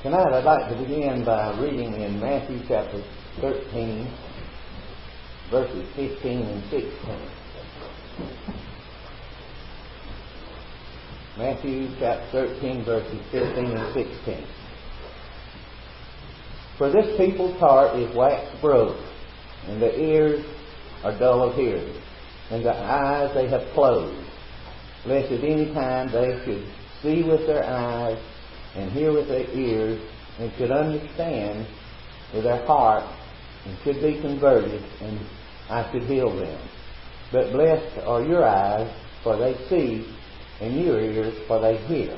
Tonight I'd like to begin by reading in Matthew chapter 13, verses 15 and 16. Matthew chapter 13, verses 15 and 16. For this people's heart is waxed gross, and the ears are dull of hearing, and the eyes they have closed, lest at any time they should see with their eyes, and hear with their ears, and should understand with their heart, and should be converted, and I should heal them. But blessed are your eyes, for they see, and your ears, for they hear.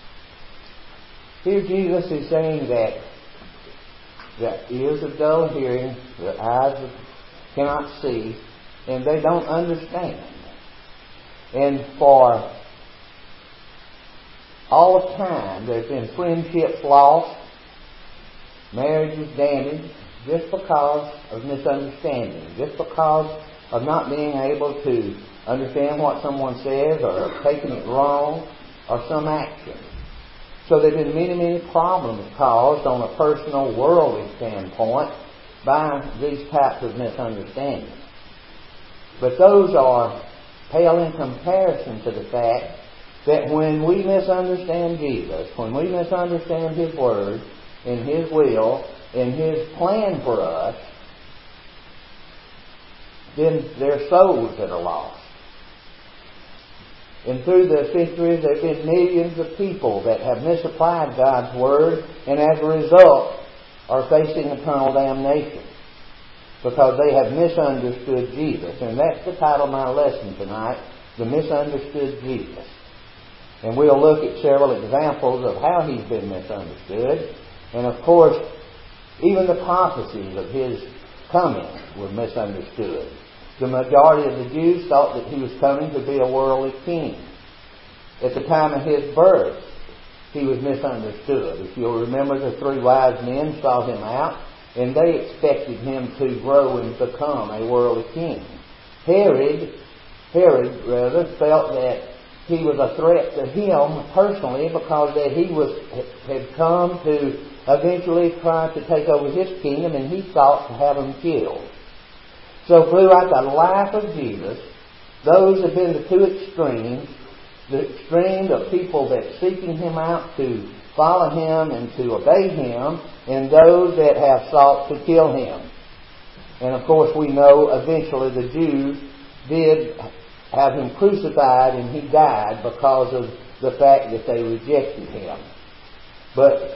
Here Jesus is saying that the ears of dull of hearing, the eyes cannot see, and they don't understand. And for all of time, there's been friendships lost, marriages damaged, just because of misunderstanding, just because of not being able to understand what someone says or taking it wrong or some action. So there have been many, many problems caused on a personal, worldly standpoint by these types of misunderstandings. But those are pale in comparison to the fact that when we misunderstand Jesus, when we misunderstand His Word and His will and His plan for us, then there are souls that are lost. And through the centuries there have been millions of people that have misapplied God's Word and as a result are facing eternal damnation because they have misunderstood Jesus. And that's the title of my lesson tonight, The Misunderstood Jesus. And we'll look at several examples of how He's been misunderstood. And of course, even the prophecies of His coming were misunderstood. The majority of the Jews thought that He was coming to be a worldly king. At the time of His birth, He was misunderstood. If you'll remember, the three wise men saw Him out, and they expected Him to grow and become a worldly king. Herod felt that He was a threat to him personally because that he had come to eventually try to take over his kingdom, and he sought to have him killed. So throughout the life of Jesus, those have been the two extremes. The extreme of people that seeking Him out to follow Him and to obey Him, and those that have sought to kill Him. And of course we know eventually the Jews did have Him crucified, and He died because of the fact that they rejected Him. But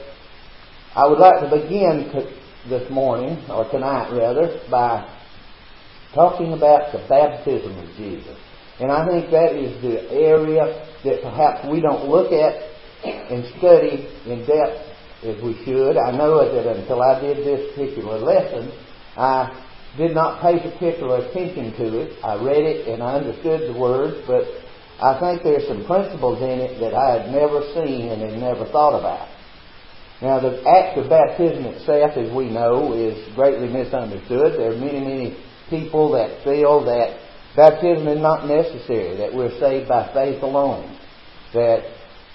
I would like to begin this morning, or tonight rather, by talking about the baptism of Jesus. And I think that is the area that perhaps we don't look at and study in depth as we should. I know that until I did this particular lesson, I did not pay particular attention to it. I read it and I understood the words, but I think there's some principles in it that I had never seen and had never thought about. Now, the act of baptism itself, as we know, is greatly misunderstood. There are many, many people that feel that baptism is not necessary, that we're saved by faith alone, that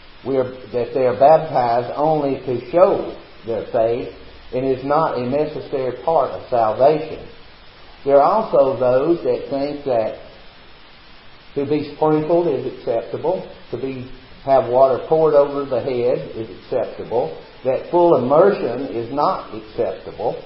they are baptized only to show their faith and is not a necessary part of salvation. There are also those that think that to be sprinkled is acceptable, to have water poured over the head is acceptable, that full immersion is not acceptable,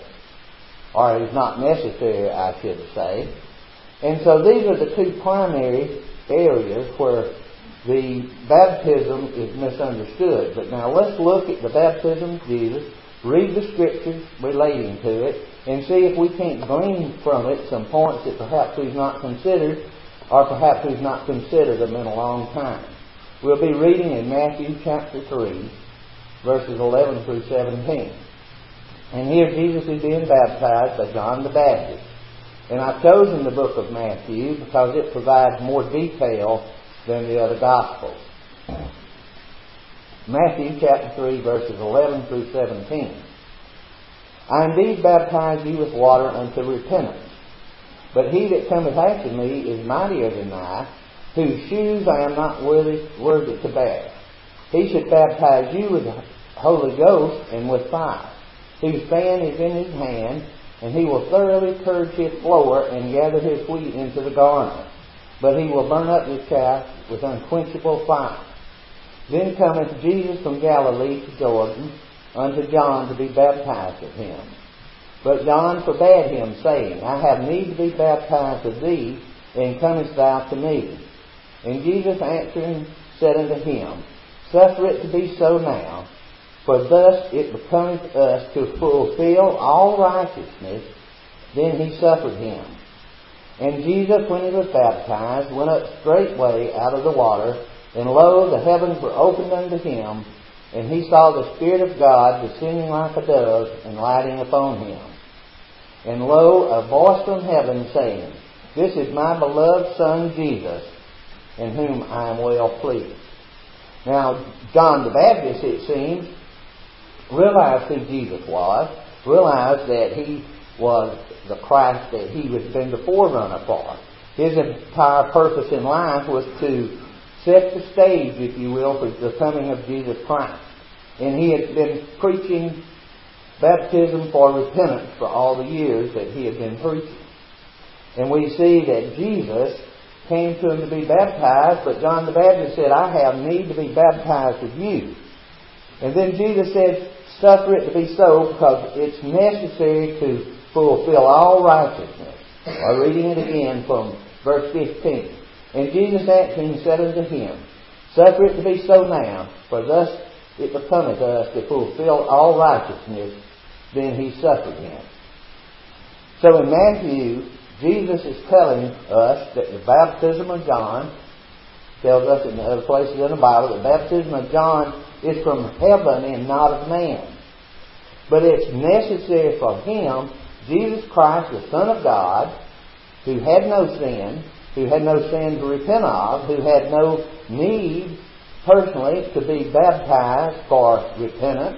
or is not necessary, I should say. And so these are the two primary areas where the baptism is misunderstood. But now let's look at the baptism of Jesus, read the Scriptures relating to it, and see if we can't glean from it some points that perhaps we've not considered, or perhaps we've not considered them in a long time. We'll be reading in Matthew chapter 3, verses 11 through 17. And here Jesus is being baptized by John the Baptist. And I've chosen the book of Matthew because it provides more detail than the other Gospels. Matthew chapter 3, verses 11 through 17. I indeed baptize you with water unto repentance. But he that cometh after me is mightier than I, whose shoes I am not worthy to bear. He should baptize you with Holy Ghost and with fire, whose fan is in his hand, and he will thoroughly purge his floor and gather his wheat into the garner. But he will burn up his chaff with unquenchable fire. Then cometh Jesus from Galilee to Jordan unto John to be baptized of him. But John forbade him, saying, I have need to be baptized of thee, and comest thou to me? And Jesus answering said unto him, Suffer it to be so now, for thus it becometh us to fulfill all righteousness. Then he suffered him. And Jesus, when he was baptized, went up straightway out of the water, and lo, the heavens were opened unto him, and he saw the Spirit of God descending like a dove and lighting upon him. And lo, a voice from heaven saying, This is my beloved Son Jesus, in whom I am well pleased. Now, John the Baptist, it seems, realized who Jesus was, realized that he was the Christ that he had been the forerunner for. His entire purpose in life was to set the stage, if you will, for the coming of Jesus Christ. And he had been preaching baptism for repentance for all the years that he had been preaching. And we see that Jesus came to him to be baptized, but John the Baptist said, I have need to be baptized with you. And then Jesus said, Suffer it to be so, because it's necessary to fulfill all righteousness. I'm reading it again from verse 15. And Jesus answering said unto him, Suffer it to be so now, for thus it becometh us to fulfill all righteousness. Then he suffered him. So in Matthew, Jesus is telling us that the baptism of John, tells us in other places in the Bible, the baptism of John is from heaven and not of man. But it's necessary for him, Jesus Christ, the Son of God, who had no sin to repent of, who had no need personally to be baptized for repentance.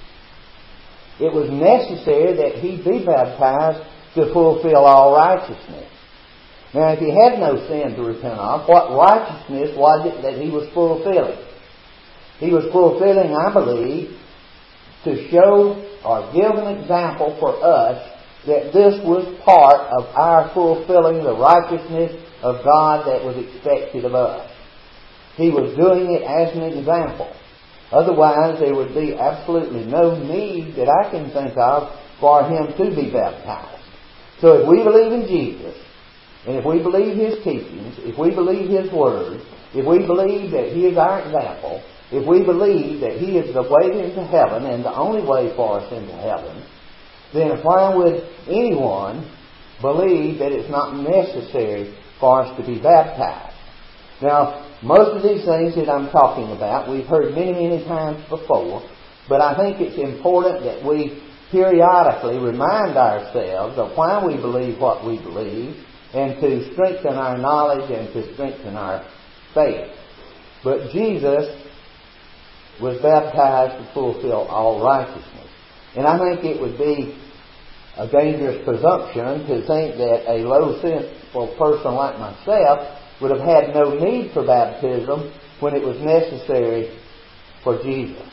It was necessary that he be baptized to fulfill all righteousness. Now, if he had no sin to repent of, what righteousness was it that he was fulfilling? He was fulfilling, I believe, to show or give an example for us that this was part of our fulfilling the righteousness of God that was expected of us. He was doing it as an example. Otherwise, there would be absolutely no need that I can think of for him to be baptized. So if we believe in Jesus, and if we believe his teachings, if we believe his word, if we believe that he is our example, if we believe that he is the way into heaven and the only way for us into heaven, then why would anyone believe that it's not necessary for us to be baptized? Now, most of these things that I'm talking about, we've heard many, many times before, but I think it's important that we periodically remind ourselves of why we believe what we believe, and to strengthen our knowledge and to strengthen our faith. But Jesus was baptized to fulfill all righteousness. And I think it would be a dangerous presumption to think that a low sinful person like myself would have had no need for baptism when it was necessary for Jesus.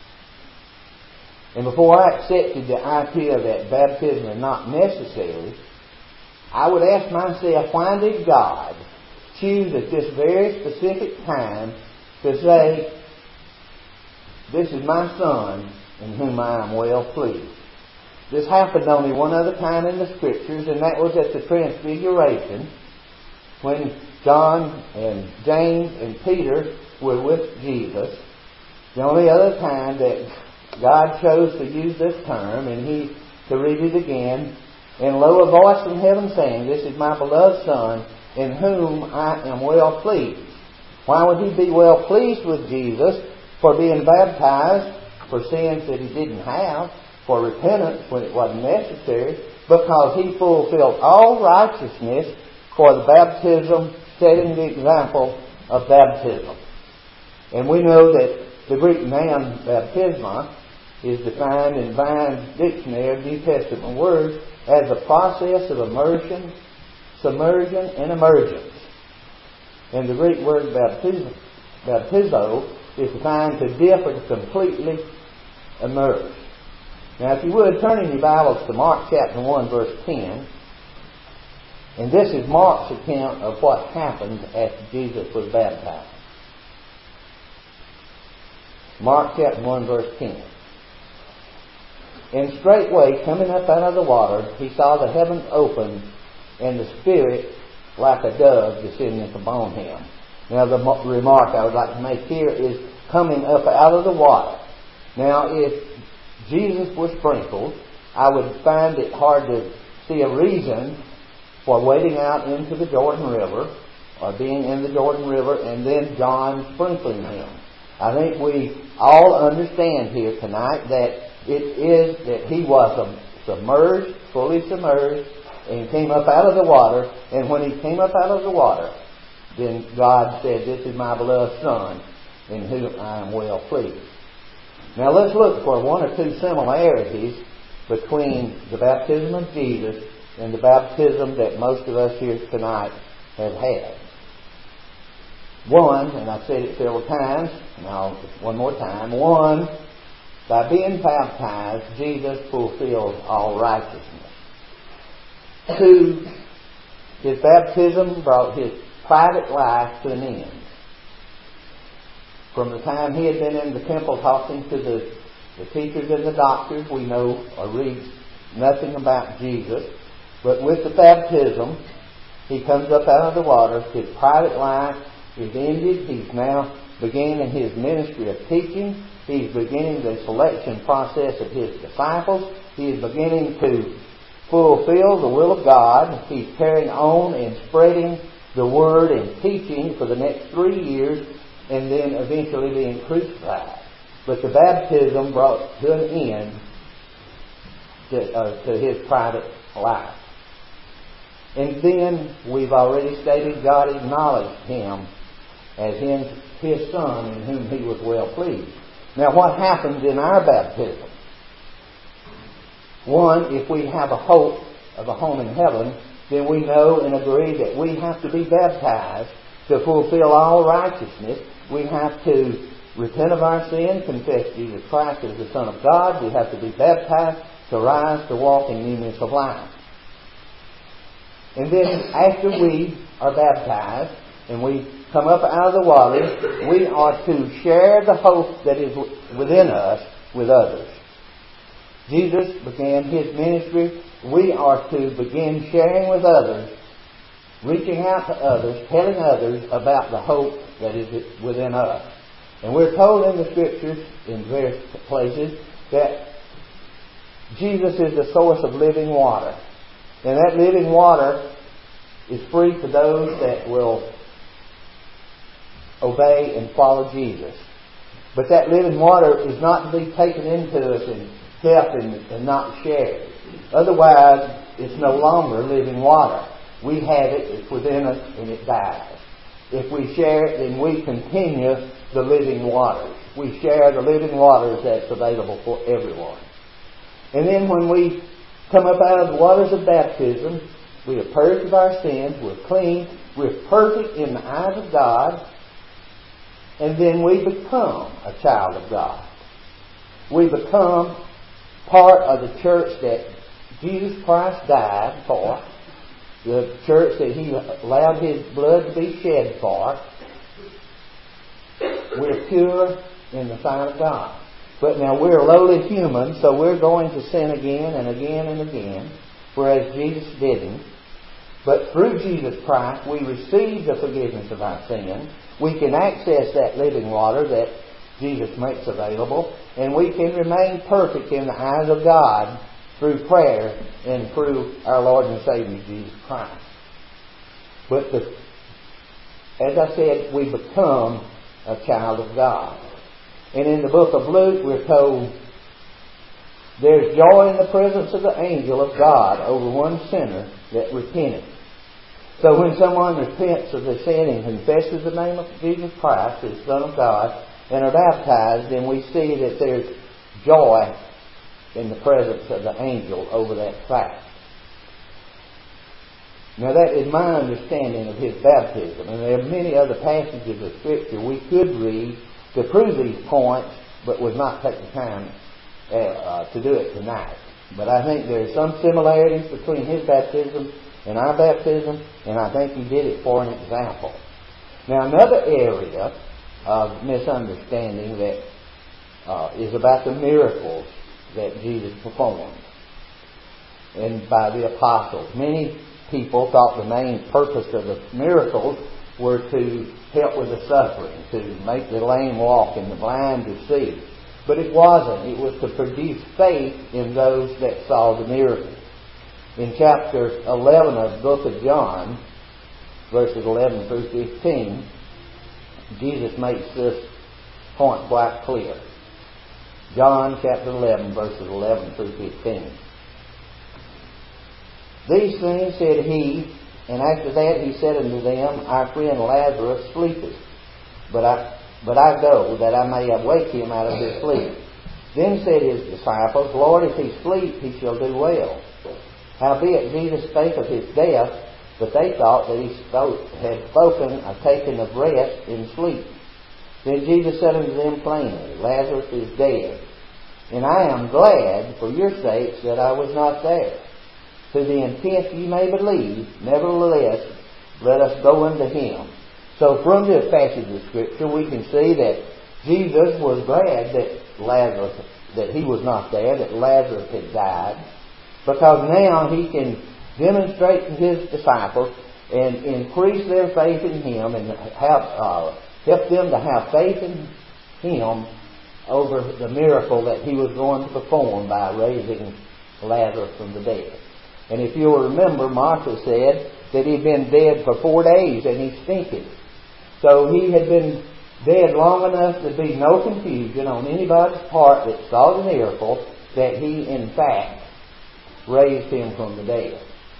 And before I accepted the idea that baptism is not necessary, I would ask myself, why did God choose at this very specific time to say, this is my Son in whom I am well pleased? This happened only one other time in the Scriptures, and that was at the Transfiguration, when John and James and Peter were with Jesus. The only other time that God chose to use this term, and to read it again, and lo, a voice from heaven saying, This is my beloved Son, in whom I am well pleased. Why would he be well pleased with Jesus? For being baptized for sins that he didn't have, for repentance when it wasn't necessary, because he fulfilled all righteousness for the baptism, setting the example of baptism. And we know that the Greek noun baptisma is defined in Vine's Dictionary of New Testament words as a process of immersion, submersion, and emergence. And the Greek word baptizo is defined to differ completely immersed. Now, if you would, turn in your Bibles to Mark chapter 1, verse 10. And this is Mark's account of what happened after Jesus was baptized. Mark chapter 1, verse 10. And straightway, coming up out of the water, he saw the heavens opened, and the Spirit like a dove descending upon him. Now, the remark I would like to make here is coming up out of the water. Now, if Jesus was sprinkled, I would find it hard to see a reason for wading out into the Jordan River, or being in the Jordan River, and then John sprinkling him. I think we all understand here tonight that it is that he was submerged, fully submerged, and came up out of the water. And when he came up out of the water, then God said, "This is my beloved Son, in whom I am well pleased." Now let's look for one or two similarities between the baptism of Jesus and the baptism that most of us here tonight have had. One, and I've said it several times, now one more time. One, by being baptized, Jesus fulfilled all righteousness. Two, his baptism brought his private life to an end. From the time he had been in the temple talking to the teachers and the doctors, we know or read nothing about Jesus. But with the baptism, he comes up out of the water. His private life is ended. He's now beginning his ministry of teaching. He's beginning the selection process of his disciples. He is beginning to fulfill the will of God. He's carrying on and spreading the word and teaching for the next 3 years, and then eventually being crucified. But the baptism brought to an end to his private life. And then we've already stated God acknowledged him as his Son, in whom he was well pleased. Now, what happens in our baptism? One, if we have a hope of a home in heaven, then we know and agree that we have to be baptized to fulfill all righteousness. We have to repent of our sin, confess Jesus Christ as the Son of God. We have to be baptized to rise to walk in newness of life. And then after we are baptized and we come up out of the water, we are to share the hope that is within us with others. Jesus began his ministry. We are to begin sharing with others, reaching out to others, telling others about the hope that is within us. And we're told in the Scriptures, in various places, that Jesus is the source of living water. And that living water is free to those that will obey and follow Jesus. But that living water is not to be taken into us and kept and not shared. Otherwise, it's no longer living water. We have it, it's within us, and it dies. If we share it, then we continue the living waters. We share the living waters that's available for everyone. And then when we come up out of the waters of baptism, we are purged of our sins, we're clean, we're perfect in the eyes of God, and then we become a child of God. We become part of the church that Jesus Christ died for, the church that he allowed his blood to be shed for. We're pure in the sight of God. But now we're lowly humans, so we're going to sin again and again and again, whereas Jesus didn't. But through Jesus Christ, we receive the forgiveness of our sin. We can access that living water that Jesus makes available, and we can remain perfect in the eyes of God through prayer and through our Lord and Savior Jesus Christ. But as I said, we become a child of God. And in the book of Luke, we're told there's joy in the presence of the angel of God over one sinner that repented. So when someone repents of their sin and confesses the name of Jesus Christ, the Son of God, and are baptized, then we see that there's joy in the presence of the angel over that fact. Now that is my understanding of his baptism, and there are many other passages of Scripture we could read to prove these points, but would not take the time to do it tonight. But I think there are some similarities between his baptism and our baptism, and I think he did it for an example. Now, another area of misunderstanding that is about the miracles that Jesus performed, and by the apostles. Many people thought the main purpose of the miracles were to help with the suffering, to make the lame walk and the blind to see. But it wasn't. It was to produce faith in those that saw the miracle. In chapter 11 of the book of John, verses 11 through 15, Jesus makes this point quite clear. John chapter 11, verses 11 through 15. These things said he, and after that he said unto them, Our friend Lazarus sleepeth, but I go, that I may awake him out of his sleep. Then said his disciples, Lord, if he sleep, he shall do well. Howbeit Jesus spake of his death, but they thought that he had spoken of taking of rest in sleep. Then Jesus said unto them plainly, Lazarus is dead, and I am glad for your sakes that I was not there, to the intent ye may believe. Nevertheless, let us go unto him. So from this passage of Scripture, we can see that Jesus was glad that he was not there, that Lazarus had died, because now he can demonstrate to his disciples and increase their faith in him and help them to have faith in him over the miracle that he was going to perform by raising Lazarus from the dead. And if you'll remember, Martha said that he'd been dead for 4 days and he stinked. So he had been dead long enough to be no confusion on anybody's part that saw the miracle that he in fact raised him from the dead.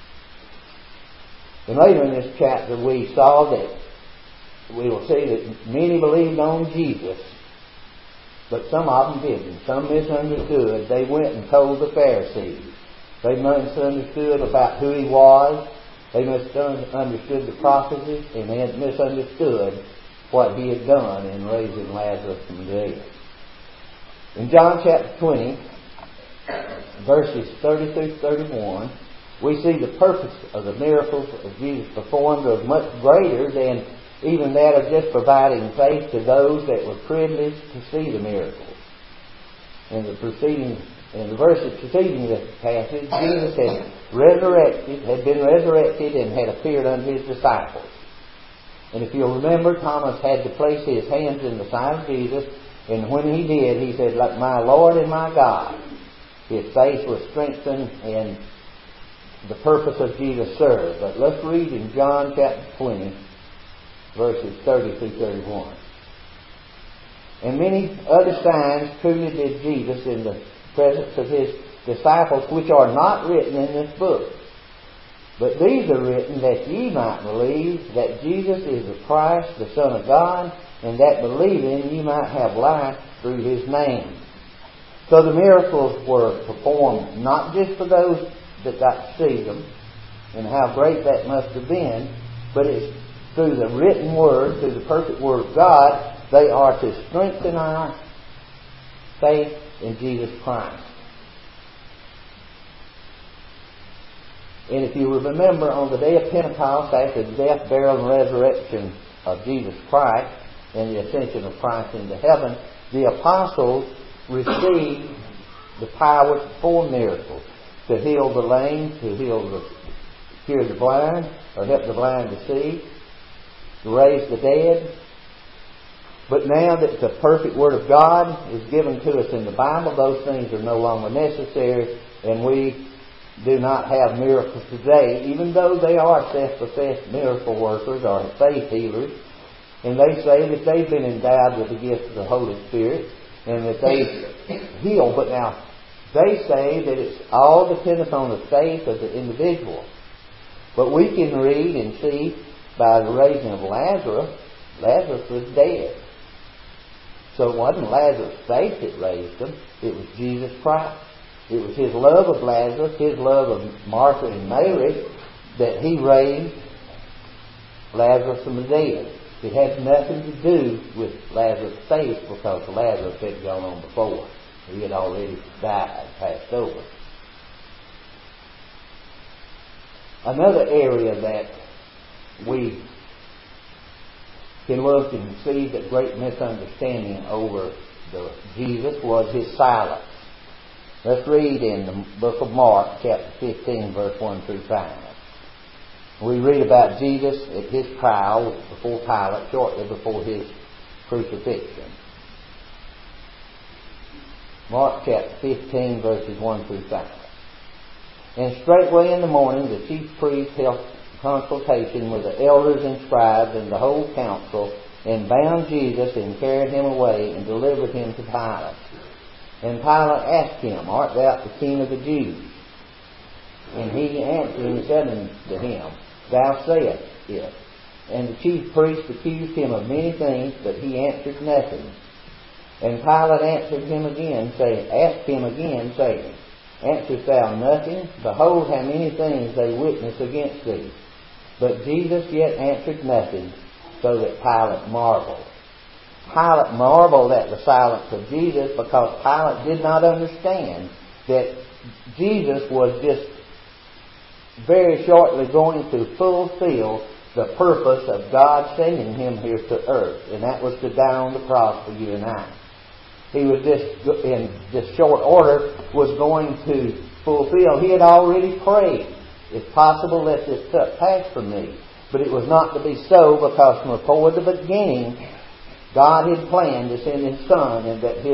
And later in this chapter we saw that we will see that many believed on Jesus, but some of them didn't. Some misunderstood. They went and told the Pharisees. They misunderstood about who he was. They misunderstood the prophecies, and they had misunderstood what he had done in raising Lazarus from the dead. In John chapter 20, verses 30 through 31, we see the purpose of the miracles of Jesus performed was much greater than even that of just providing faith to those that were privileged to see the miracles. In the verses preceding this passage, Jesus had been resurrected and had appeared unto his disciples. And if you'll remember, Thomas had to place his hands in the side of Jesus, and when he did, he said, like my Lord and my God. His faith was strengthened and the purpose of Jesus served. But let's read in John chapter 20, verses 30 through 31. And many other signs truly did Jesus in the presence of his disciples, which are not written in this book. But these are written that ye might believe that Jesus is the Christ, the Son of God, and that believing ye might have life through his name. So the miracles were performed not just for those that got to see them, and how great that must have been, but it's through the written word, through the perfect word of God. They are to strengthen our faith in Jesus Christ. And if you remember, on the day of Pentecost, after the death, burial, and resurrection of Jesus Christ and the ascension of Christ into heaven, the apostles received the power to perform miracles, to heal the lame, to cure the blind, or help the blind to see, to raise the dead. But now that the perfect Word of God is given to us in the Bible, those things are no longer necessary, and we do not have miracles today, even though they are self-professed miracle workers or faith healers, and they say that they've been endowed with the gift of the Holy Spirit and that they heal. But now, they say that it's all dependent on the faith of the individual. But we can read and see by the raising of Lazarus, Lazarus was dead. So it wasn't Lazarus' faith that raised him, it was Jesus Christ. It was his love of Lazarus, his love of Martha and Mary, that he raised Lazarus from the dead. It had nothing to do with Lazarus' faith, because Lazarus had gone on before. He had already died, passed over. Another area that we can look and see the great misunderstanding over Jesus was his silence. Let's read in the book of Mark, chapter 15, verse 1 through 5. We read about Jesus at his trial before Pilate, shortly before his crucifixion. Mark chapter 15, verses 1 through 5. And straightway in the morning the chief priests held consultation with the elders and scribes and the whole council, and bound Jesus and carried him away and delivered him to Pilate. And Pilate asked him, Art thou the king of the Jews? And he answered and said unto him, Thou sayest it. And the chief priests accused him of many things, but he answered nothing. And Pilate answered him again, asked him again, saying, Answerest thou nothing? Behold, how many things they witness against thee. But Jesus yet answered nothing, so that Pilate marveled. Pilate marveled at the silence of Jesus because Pilate did not understand that Jesus was just very shortly going to fulfill the purpose of God sending him here to earth, and that was to die on the cross for you and I. He was just, in this short order, was going to fulfill. He had already prayed, if possible, let this cup pass from me. But it was not to be so, because from before the beginning, God had planned to send His Son, and that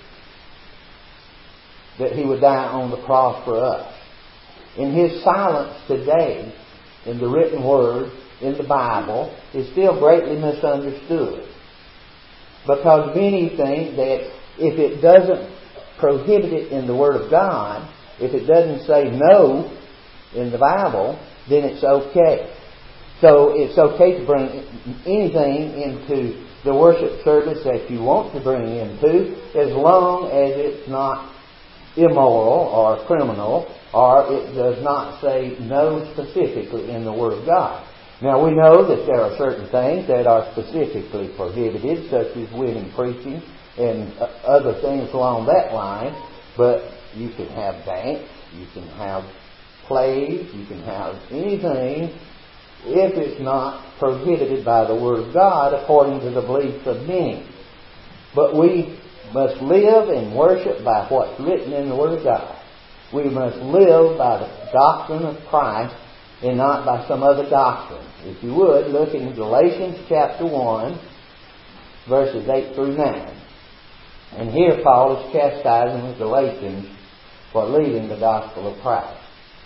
He would die on the cross for us. In His silence today, in the written Word, in the Bible, is still greatly misunderstood. Because many think that if it doesn't prohibit it in the Word of God, if it doesn't say no in the Bible, then it's okay. So it's okay to bring anything into the worship service that you want to bring into, as long as it's not immoral or criminal, or it does not say no specifically in the Word of God. Now we know that there are certain things that are specifically prohibited, such as women preaching and other things along that line, but you can have dance, you can have plays, you can have anything if it's not prohibited by the Word of God according to the beliefs of many. But we must live and worship by what's written in the Word of God. We must live by the doctrine of Christ and not by some other doctrine. If you would, look in Galatians chapter 1, verses 8 through 9. And here Paul is chastising the Galatians for leaving the gospel of Christ.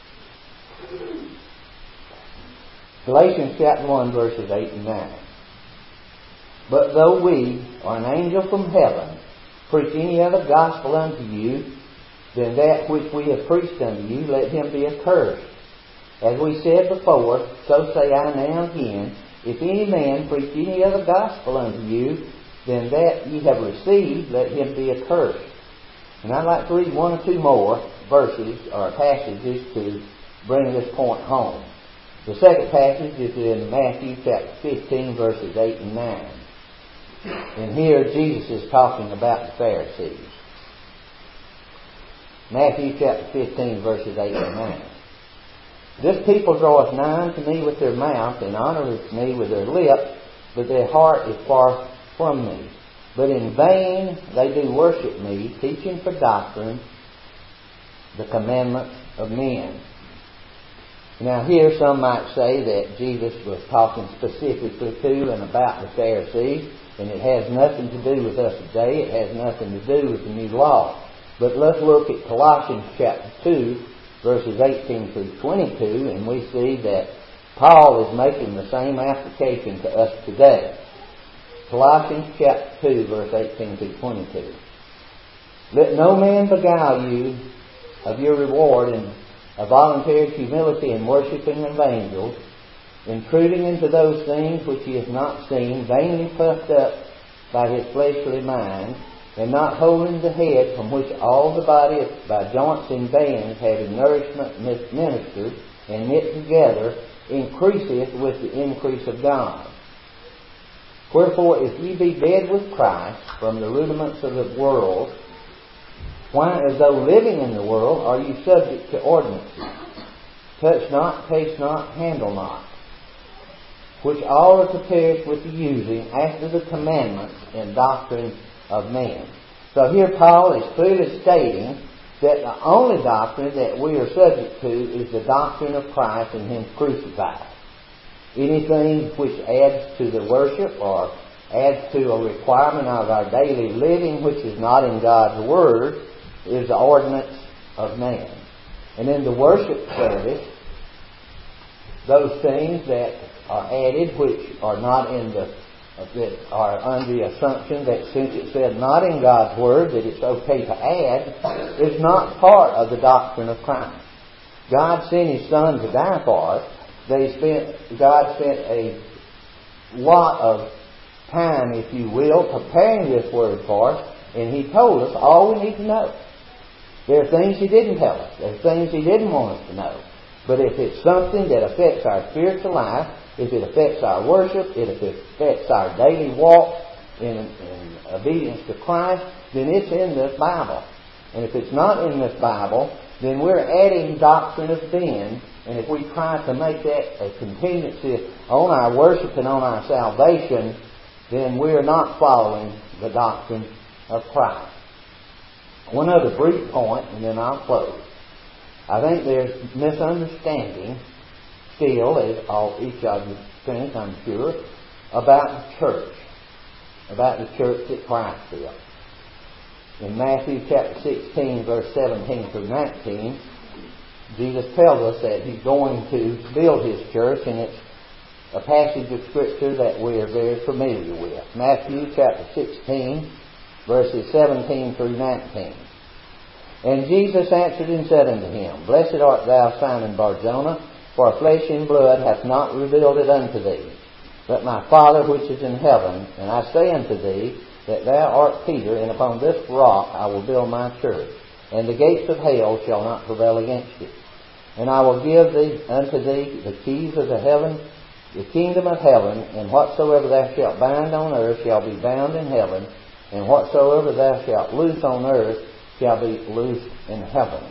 Galatians chapter 1, verses 8 and 9. But though we, or an angel from heaven, preach any other gospel unto you than that which we have preached unto you, let him be accursed. As we said before, so say I now again, if any man preach any other gospel unto you than that ye have received, let him be accursed. And I'd like to read one or two more verses or passages to bring this point home. The second passage is in Matthew chapter 15, verses 8 and 9. And here Jesus is talking about the Pharisees. Matthew chapter 15, verses 8 and 9. This people draweth nigh unto me with their mouth, and honoureth me with their lips, but their heart is far from me. But in vain they do worship me, teaching for doctrine the commandments of men. Now here some might say that Jesus was talking specifically to and about the Pharisees, and it has nothing to do with us today. It has nothing to do with the new law. But let's look at Colossians chapter 2, verses 18 through 22, and we see that Paul is making the same application to us today. Colossians chapter 2, verse 18 through 22. Let no man beguile you of your reward in a voluntary humility and worshipping of angels, intruding into those things which he has not seen, vainly puffed up by his fleshly mind, and not holding the head, from which all the body by joints and bands having nourishment ministered and knit together, increaseth with the increase of God. Wherefore, if ye be dead with Christ from the rudiments of the world, Why, as though living in the world, are you subject to ordinances? Touch not, taste not, handle not, which all are to perish with the using after the commandments and doctrine of men. So here Paul is clearly stating that the only doctrine that we are subject to is the doctrine of Christ and Him crucified. Anything which adds to the worship or adds to a requirement of our daily living which is not in God's Word is the ordinance of man. And in the worship service, those things that are added which are not in the that are under the assumption that since it said not in God's Word that it's okay to add is not part of the doctrine of Christ. God sent His Son to die for us. God spent a lot of time, if you will, preparing this Word for us, and He told us all we need to know. There are things He didn't tell us. There are things He didn't want us to know. But if it's something that affects our spiritual life, if it affects our worship, if it affects our daily walk in obedience to Christ, then it's in this Bible. And if it's not in this Bible, then we're adding doctrine of men. And if we try to make that a contingency on our worship and on our salvation, then we're not following the doctrine of Christ. One other brief point, and then I'll close. I think there's misunderstanding still, as each of you think, I'm sure, about the church that Christ built. In Matthew chapter 16, verse 17 through 19, Jesus tells us that He's going to build His church, and it's a passage of Scripture that we are very familiar with. Matthew chapter 16, verses 17 through 19. And Jesus answered and said unto him, Blessed art thou, Simon Bar-Jonah, for flesh and blood hath not revealed it unto thee, but my Father which is in heaven. And I say unto thee, that thou art Peter, and upon this rock I will build my church, and the gates of hell shall not prevail against it. And I will give unto thee the keys of the kingdom of heaven, and whatsoever thou shalt bind on earth shall be bound in heaven, and whatsoever thou shalt loose on earth shall be loosed in heaven.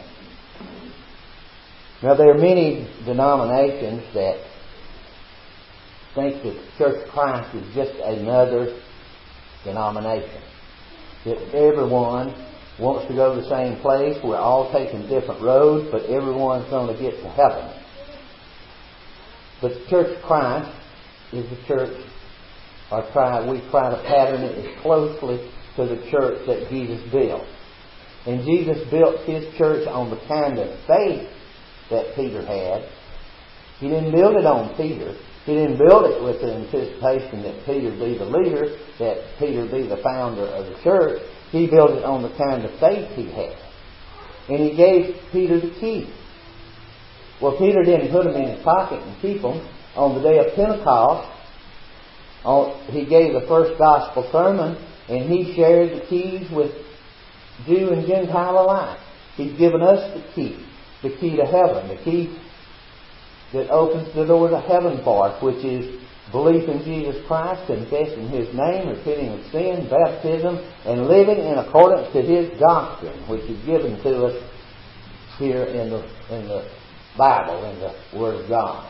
Now there are many denominations that think that the Church of Christ is just another denomination. That everyone wants to go to the same place. We're all taking different roads, but everyone's going to get to heaven. But the Church of Christ is the church, we try to pattern it as closely to the church that Jesus built. And Jesus built His church on the kind of faith that Peter had. He didn't build it on Peter. He didn't build it with the anticipation that Peter be the leader, that Peter be the founder of the church. He built it on the kind of faith he had. And He gave Peter the key. Well, Peter didn't put them in his pocket and keep them. On the day of Pentecost, he gave the first gospel sermon, and He shared the keys with Jew and Gentile alike. He's given us the key to heaven, the key that opens the door to heaven for us, which is belief in Jesus Christ, confessing His name, repenting of sin, baptism, and living in accordance to His doctrine, which is given to us here in the Bible, in the Word of God.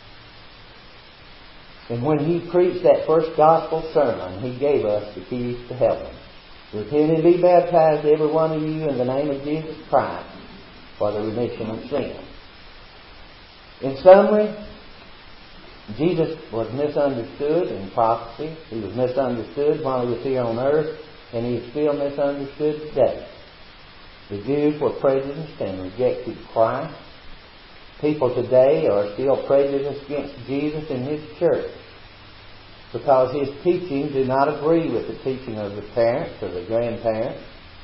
And when He preached that first gospel sermon, He gave us the keys to heaven. Repent and be baptized, every one of you, in the name of Jesus Christ, for the remission of sin. In summary, Jesus was misunderstood in prophecy. He was misunderstood while He was here on earth, and He is still misunderstood today. The Jews were prejudiced and rejected Christ. People today are still prejudiced against Jesus and His church, because His teachings do not agree with the teaching of the parents or the grandparents.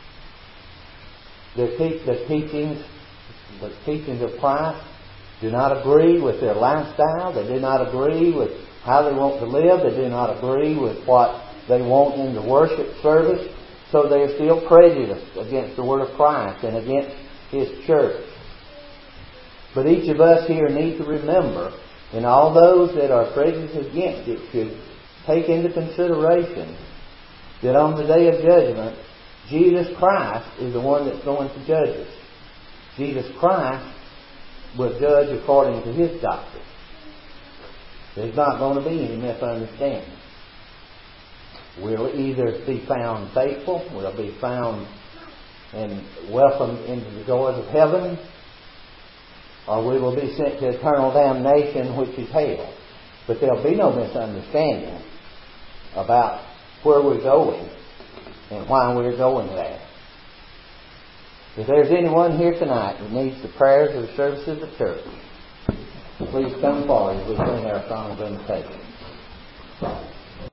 The teachings of Christ do not agree with their lifestyle. They do not agree with how they want to live. They do not agree with what they want in the worship service. So they are still prejudiced against the Word of Christ and against His church. But each of us here need to remember, and all those that are prejudiced against it should take into consideration that on the day of judgment, Jesus Christ is the one that's going to judge us. Jesus Christ will judge according to His doctrine. There's not going to be any misunderstanding. We'll either be found faithful, we'll be found and welcomed into the joys of heaven, or we will be sent to eternal damnation, which is hell. But there'll be no misunderstanding about where we're going and why we're going there. If there's anyone here tonight that needs the prayers of the services of the church, please come forward as we sing our song of invitation.